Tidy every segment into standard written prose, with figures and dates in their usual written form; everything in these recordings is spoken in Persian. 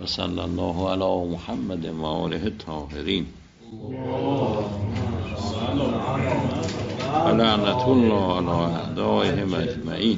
و صلی الله علی محمد و آله الطاهرین و لعنت الله علی اعدائهم اجمعین.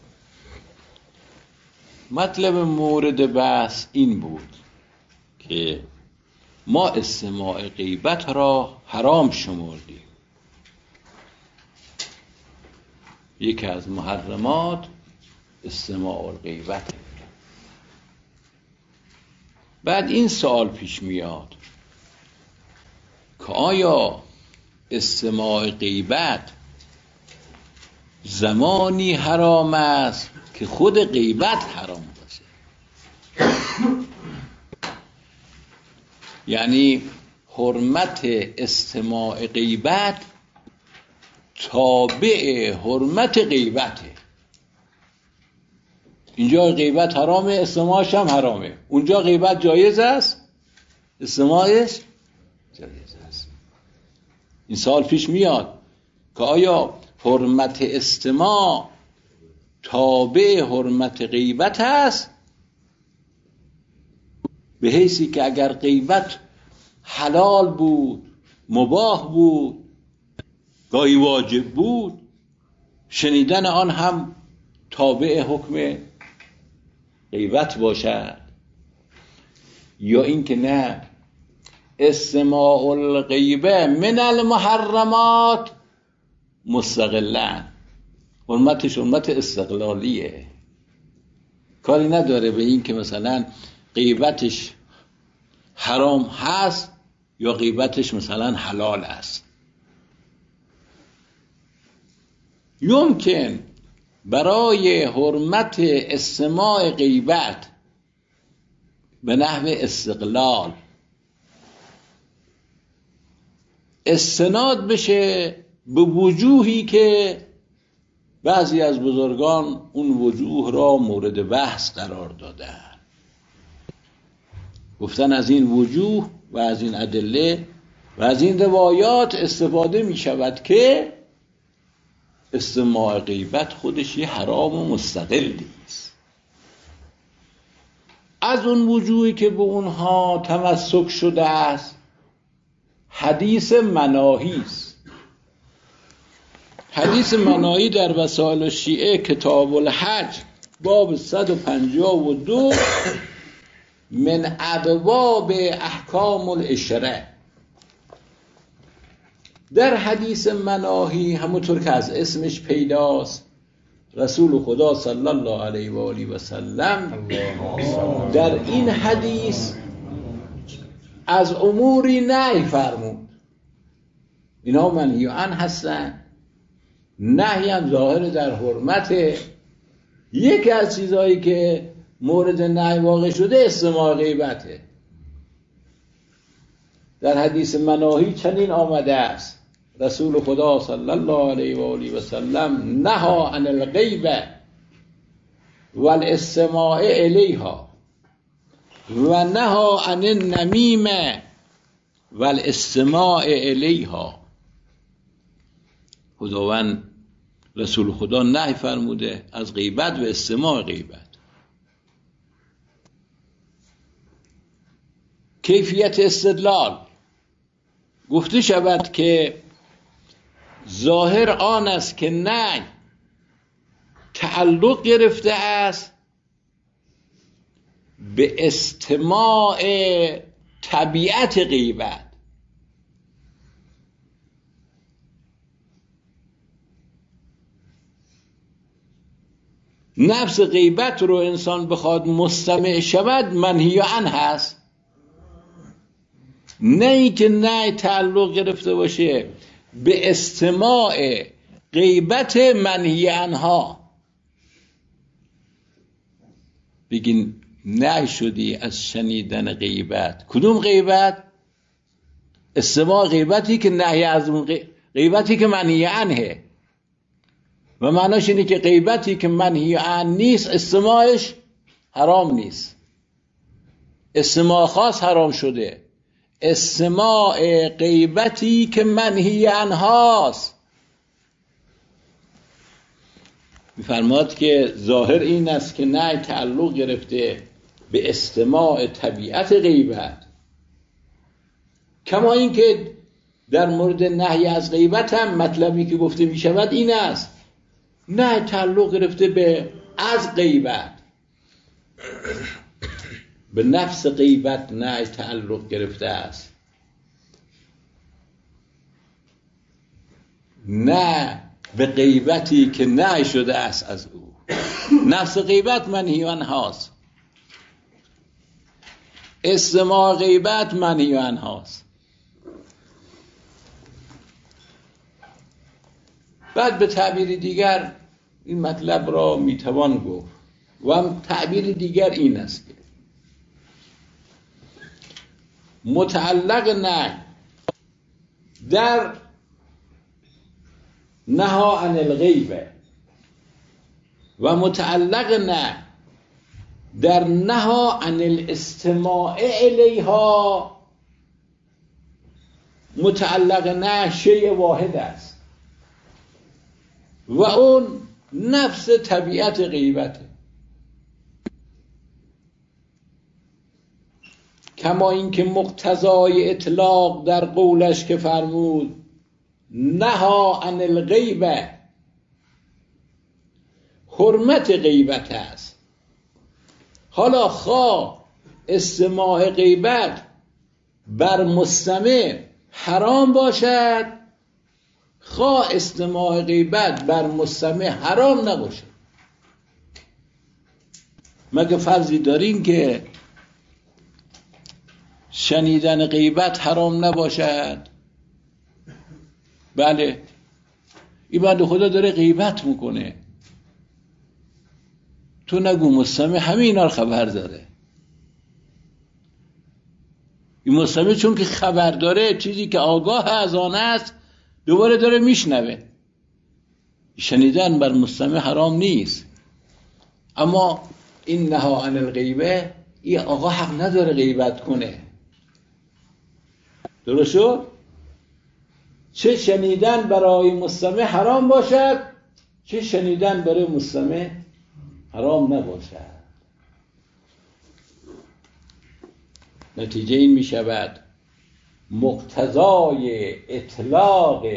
مطلب مورد بحث این بود که ما استماع غیبت را حرام شمردیم. یکی از محرمات استماع الغیبت. بعد این سوال پیش میاد که آیا استماع غیبت زمانی حرام است که خود غیبت حرام باشه؟ یعنی حرمت استماع غیبت تابع حرمت غیبته. اینجا غیبت حرامه، استماعش هم حرامه. اونجا غیبت جایز است، استماعش جایز است. این سوال پیش میاد که آیا حرمت استماع تابع حرمت غیبت است، به حیثی که اگر غیبت حلال بود، مباح بود، گاهی واجب بود، شنیدن آن هم تابع حکم غیبت باشد، یا اینکه نه، استماع الغیبه من المحرمات مستقلا، حرمتش حرمت استقلالیه، کاری نداره به این که مثلا غیبتش حرام هست یا غیبتش مثلا حلال است. یمکن برای حرمت استماع غیبت به نحو استقلال استناد بشه به وجوهی که بعضی از بزرگان اون وجوه را مورد بحث قرار دادن. گفتن از این وجوه و از این ادله و از این روایات استفاده می شود که استماع غیبت خودش یه حرام و مستقلی است. از اون وجوهی که به اونها تمسک شده است حدیث مناهی است. حدیث مناهی در وسائل الشیعه کتاب الحج باب 152 من ابواب احکام العشره. در حدیث مناهی همونطور که از اسمش پیداست، رسول خدا صلی الله علیه و آله و سلم در این حدیث از اموری نهی فرمود. اینا منهی عنه هستن. نهی هم ظاهر در حرمت. یکی از چیزهایی که مورد نهی واقع شده استماع غیبته. در حدیث مناهی چنین آمده است: رسول خدا صلی الله علیه و آله و سلم نهی عن الغیبه والاستماع الیها و نهی عن النمیمه والاستماع الیها. خداوند رسول خدا نهی فرموده از غیبت و استماع غیبت. کیفیت استدلال گفته شود که ظاهر آن است که نهی تعلق گرفته است به استماع طبیعت غیبت. نفس غیبت رو انسان بخواد مستمع شود منهی عنه هست، نه ای که نه تعلق گرفته باشه به استماع غیبت منهی عنها. بگین نه شدی از شنیدن غیبت. کدوم غیبت؟ استماع غیبتی که نهی از اون غیبتی که منهی عنه. و معناش اینه که غیبتی که منهی عنه نیست استماعش حرام نیست. استماع خاص حرام شده. استماع غیبتی که منهی عنهاست. می‌فرماد که ظاهر این است که نه تعلق گرفته به استماع طبیعت غیبت. کما اینکه در مورد نهی از غیبت هم مطلبی که گفته می شود این است، نه تعلق گرفته به از غیبت، به نفس غیبت نه تعلق گرفته است، نه به غیبتی که نه شده است از او. نفس غیبت منهی عنهاست، استماع غیبت منهی عنهاست. بعد به تعبیر دیگر این مطلب را میتوان گفت و هم تعبیر دیگر این است که متعلق نه در نها عن الغیبه و متعلق نه در نها عن الاستماع الیها، متعلق نه شیء واحد است و اون نفس طبیعت غیبته. کما اینکه مقتضای اطلاق در قولش که فرمود نها عن الغیبه، حرمت غیبت است. حالا خواه استماع غیبت بر مستمع حرام باشد، خواه استماع غیبت بر مستمع حرام نباشد. مگه فرضی دارین که شنیدن غیبت حرام نباشد؟ بله، این بنده خدا داره غیبت میکنه، تو نگو مستمع همه اینا رو خبر داره. این مستمع چون که خبر داره، چیزی که آگاه از آن است دوباره داره میشنوه. شنیدن بر مستمع حرام نیست، اما این نها عن الغیبه، این آقا حق نداره غیبت کنه. درست شد؟ چه شنیدن برای مستمع حرام باشد، چه شنیدن برای مستمع حرام نباشد. نتیجه این می شود مقتضای اطلاق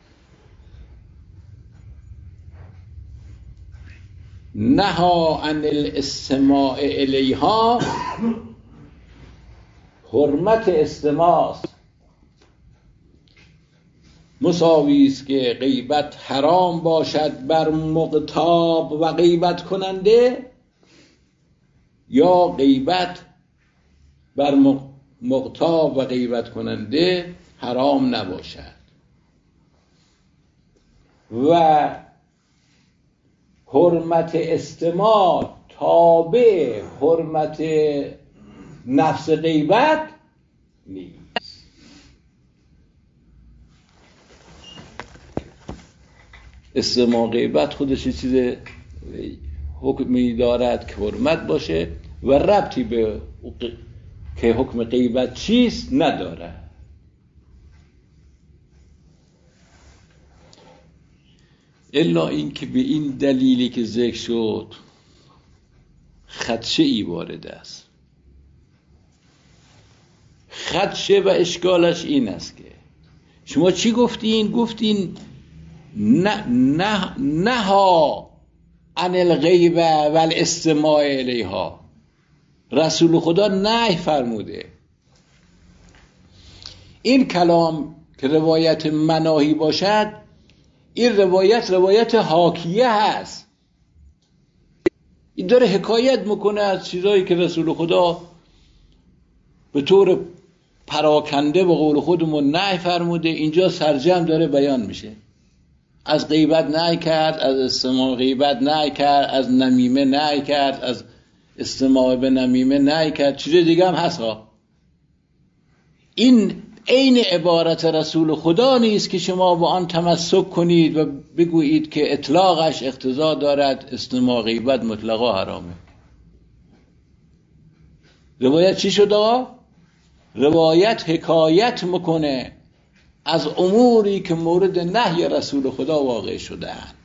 نها عن الاستماع الیها حرمت استماع است. مساوی است که غیبت حرام باشد بر مغتاب و غیبت کننده، یا غیبت بر مغتاب و غیبت کننده حرام نباشد. و حرمت استماع تابع حرمت نفس غیبت نیست. استماع غیبت خودش چیز حکمی دارد که حرمت باشه و ربطی به که حکم غیبت چیست نداره. الا این که به این دلیلی که ذکر شد خدشه ای وارد است. خدشه و اشکالش این است که شما چی گفتین؟ گفتین نها عن الغیبه و الاستماع الیها. رسول خدا نهی فرموده. این کلام که روایت مناهی باشد، این روایت حاکیه هست. این داره حکایت میکنه از چیزایی که رسول خدا به طور پراکنده به قول خودمون نهی فرموده. اینجا سرجم داره بیان میشه. از غیبت نهی کرد، از استماع غیبت نهی کرد، از نمیمه نهی کرد، از استماع به نمیمه نهی کرد، چیز دیگه هم هست ها. این عین عبارت رسول خدا نیست که شما با آن تمسک کنید و بگویید که اطلاقش اقتضا دارد استماع غیبت مطلقا حرامه. روایت چی شد آقا؟ روایت حکایت میکنه از اموری که مورد نهی رسول خدا واقع شده‌اند.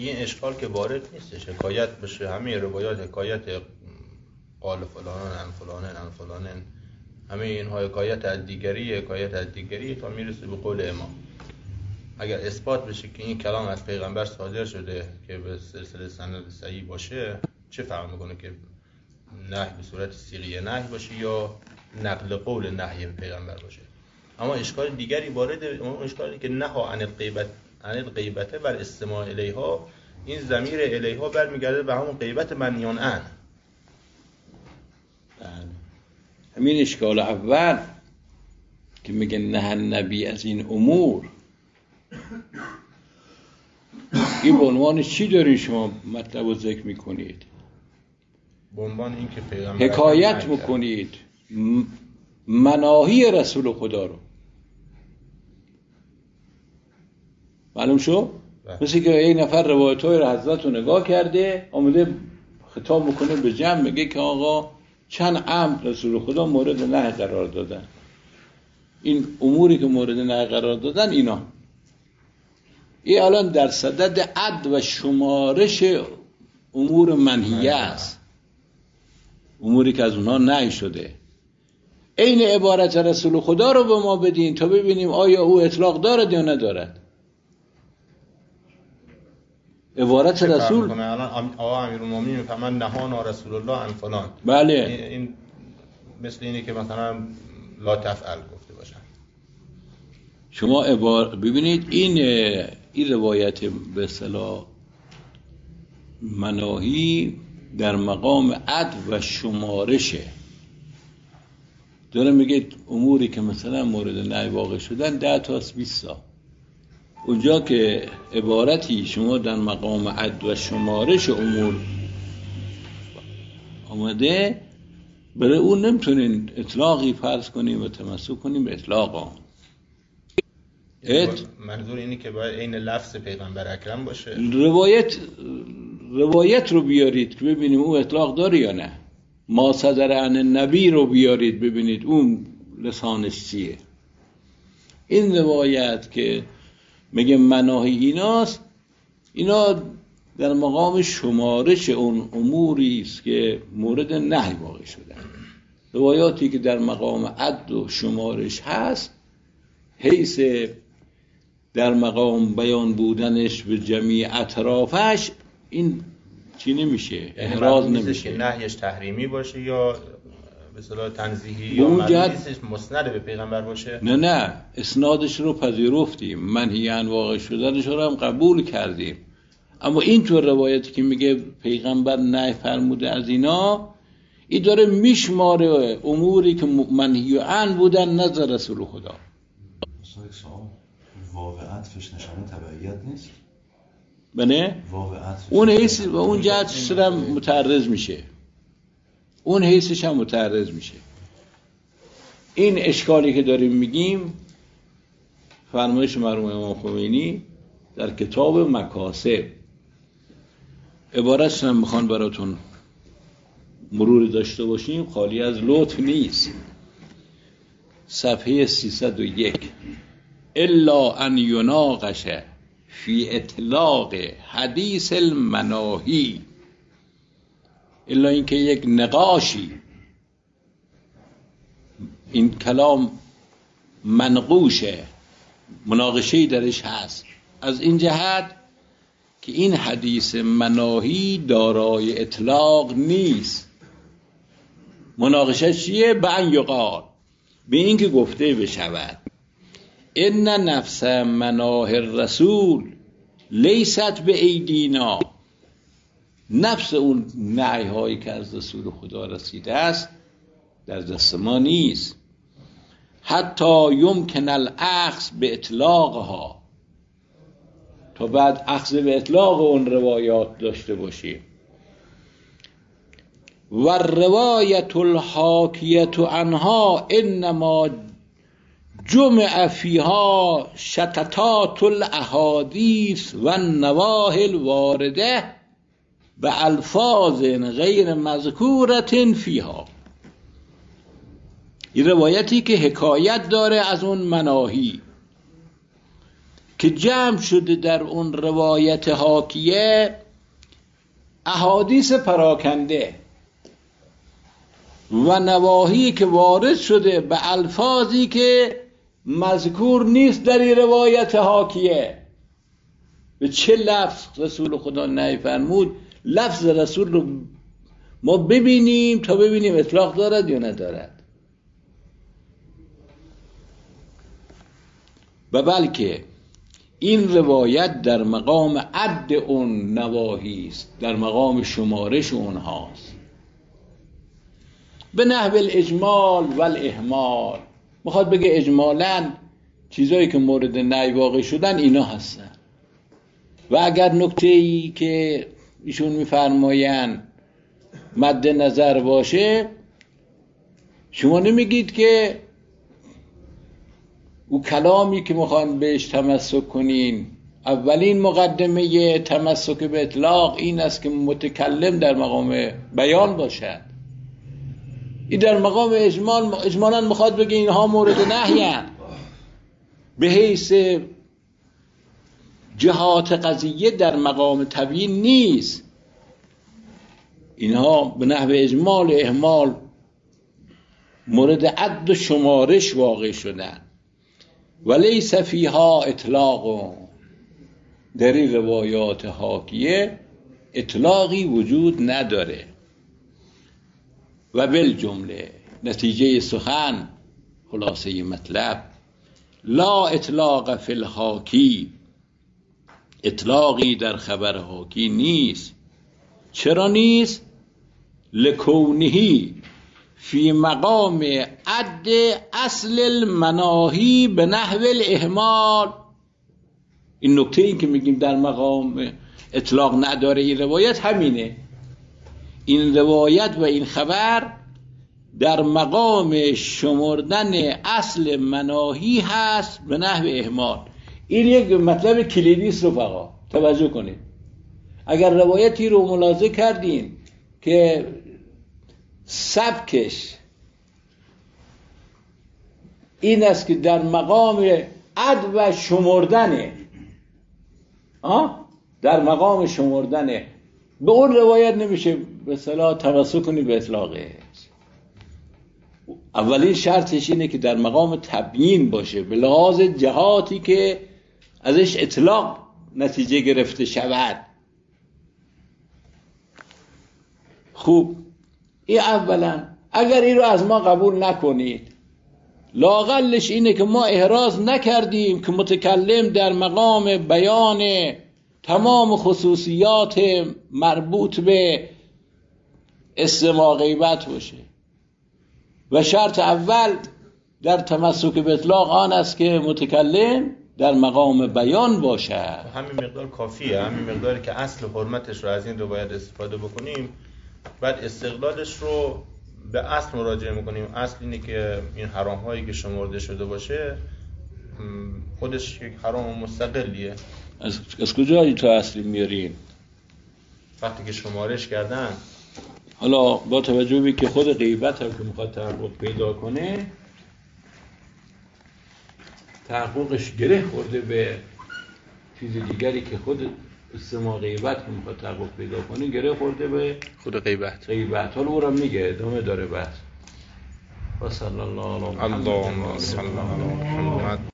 این اشکال که وارد نیستش، حکایت بشه، همه روایات حکایت قال فلانان عن فلانن عن فلانن، همه اینها حکایت از دیگری تا میرسه به قول امام. اگر اثبات بشه که این کلام از پیغمبر صادر شده که به سلسله سند صحیح باشه، چه فرق میکنه که نهی به صورت صیغه نهی باشه یا نقل قول نهی به پیغمبر باشه. اما اشکال دیگری وارد، اون اشکالی که نها عن الغیبت بر استماع الیها، این ضمیر الیها برمیگرده به همون غیبت منهیان عنه. همین اشکال اول که میگه نه نبی از این امور، این به عنوان چی دارین شما مطلب رو ذکر میکنید؟ به عنوان این که پیغمبر حکایت میکنید مناهی رسول خدا رو. معلوم شو؟ مثل که این نفر روایت‌های رو حضرت رو نگاه کرده، آمده خطاب میکنه به جمع، میگه که آقا چند امر رسول خدا مورد نهی قرار دادن، این اموری که مورد نهی قرار دادن اینا. این الان در صدد عد و شمارش امور منهیه است، اموری که از اونها نهی شده. این عبارت رسول خدا رو به ما بدین تا ببینیم آیا او اطلاق دارد یا ندارد. عبارت رسول الان آقا امیرالمومنین میفهمن نهانا رسول الله عن فلان، بله، این مثل اینه که مثلا لا تفعل گفته باشن. شما ببینید این روایت به اصطلاح مناهی در مقام عد و شمارشه، داره میگه اموری که مثلا مورد نهی واقع شدن 10 تا 20 تا. اونجا که عبارتی شما در مقام عد و شمارش امور آمده، برای اون نمیتونین اطلاقی فرض کنیم و تمسک کنیم به اطلاق. منظور اینه که باید عین لفظ پیغمبر اکرم باشه. روایت رو بیارید که ببینیم اون اطلاق داره یا نه. ما صدر عن النبی رو بیارید ببینید اون لسانش چیه. این روایت که میگه مناهی ایناست، اینا در مقام شمارش اون اموری است که مورد نهی واقع شدن. روایاتی که در مقام عد و شمارش هست، حیث در مقام بیان بودنش به جمیع اطرافش، این چی نمیشه، احراز نمیشه. نهیش تحریمی باشه یا به اصطلاح تنزیهی یا مدنیستش مسند به پیغمبر باشه. نه اسنادش رو پذیرفتیم، منهی عن واقع شدنش رو هم قبول کردیم، اما این تو روایتی که میگه پیغمبر نهی فرموده از اینا، این داره میشماره اموری که منهی عن بودن نزد رسول خدا. واو عطفش نشانه تبعیت نیست؟ بله؟ اون حیث و اون جهتش هم متعرض میشه، اون حیثش هم متعرض میشه. این اشکالی که داریم میگیم فرمایش مرحوم امام خمینی در کتاب مکاسب، عبارتش هم میخوان براتون مرور داشته باشیم، خالی از لطف نیست. صفحه 301: الا ان یناقش فی اطلاق حدیث المناهی، الا اینکه یک نقاشی، این کلام منقوشه، مناقشه‌ای درش هست، از این جهت که این حدیث مناهی دارای اطلاق نیست. مناقشه چیه؟ به ان یقال، به این که گفته بشود ان نفس مناه الرسول لیست به ایدینا، نفس اون نهی هایی که از رسول خدا رسیده است در دست ما نیست. حتی یمکن الاخذ به اطلاقها، تا بعد اخذ به اطلاق اون روایات داشته باشیم. و روایت الحاکیت عنها انما جمع فیها شتتات الاحادیث و النواهی الوارده به الفاظ غیر مذکورت فیها. این روایتی که حکایت داره از اون مناهی که جمع شده در اون روایت حاکیه احادیث پراکنده و نواهی که وارد شده به الفاظی که مذکور نیست در این روایت حاکیه. به چه لفظ رسول خدا نهی فرمود؟ لفظ رسول رو ما ببینیم تا ببینیم اطلاق دارد یا ندارد. و بلکه این روایت در مقام عد اون نواهی است، در مقام شمارش اونهاست، به نحو الاجمال و الاهمال. میخواد بگه اجمالاً چیزایی که مورد نهی واقع شدن اینا هستن. و اگر نکته‌ای که ایشون میفرمایند مد نظر باشه، شما نمیگید که او کلامی که میخوان بهش تمسک کنین اولین مقدمه تمسک به اطلاق این است که متکلم در مقام بیان باشد. این در مقام اجمالاً میخواد بگه اینها مورد نهی اند، به حیث جهات قضیه در مقام تبیین نیست. اینها به نحو اجمال و اهمال مورد عد و شمارش واقع شدن. ولیس فیها اطلاق، در این روایات حاکیه اطلاقی وجود نداره. و بالجمله نتیجه سخن، خلاصه مطلب، لا اطلاق فی الحاکی، اطلاقی در خبر حاکی نیست. چرا نیست؟ لکونهی فی مقام عد اصل المناهی به نحو الاهمال. این نکته این که میگیم در مقام اطلاق نداره این روایت همینه. این روایت و این خبر در مقام شمردن اصل مناهی هست به نحو اهمال. این یک مطلب کلیدی است رفقا، توجه کنید. اگر روایتی رو ملاحظه کردین که سبکش این است که در مقام عد و شمردنه، در مقام شمردنه، به اون روایت نمیشه به اصطلاح تمسک کنی به اطلاقه. اولین شرطش اینه که در مقام تبیین باشه، به لحاظ جهاتی که ازش اطلاق نتیجه گرفته شود. خوب، این اولا. اگر این رو از ما قبول نکنید، لااقلش اینه که ما احراز نکردیم که متکلم در مقام بیان تمام خصوصیات مربوط به استماع غیبت باشه. و شرط اول در تمسک به اطلاق آن است که متکلم در مقام بیان باشد. همین مقدار کافیه، همین مقداری که اصل حرمتش رو از این روایت استفاده بکنیم، بعد استقلالش رو به اصل مراجعه میکنیم. اصل اینه که این حرام هایی که شمرده شده باشه خودش یک حرام مستقلیه. از کجایی تو اصلی میارین؟ وقتی که شمارش کردن. حالا با توجه به که خود غیبت هم که میخواد تحقق پیدا کنه، تحققش گره خورده به چیز دیگری که خود استماع غیبت که میخواد تحقق پیدا کنه گره خورده به خود غیبت. حالا او را میگه، ادامه داره بحث. و صلی الله علیه و سلم.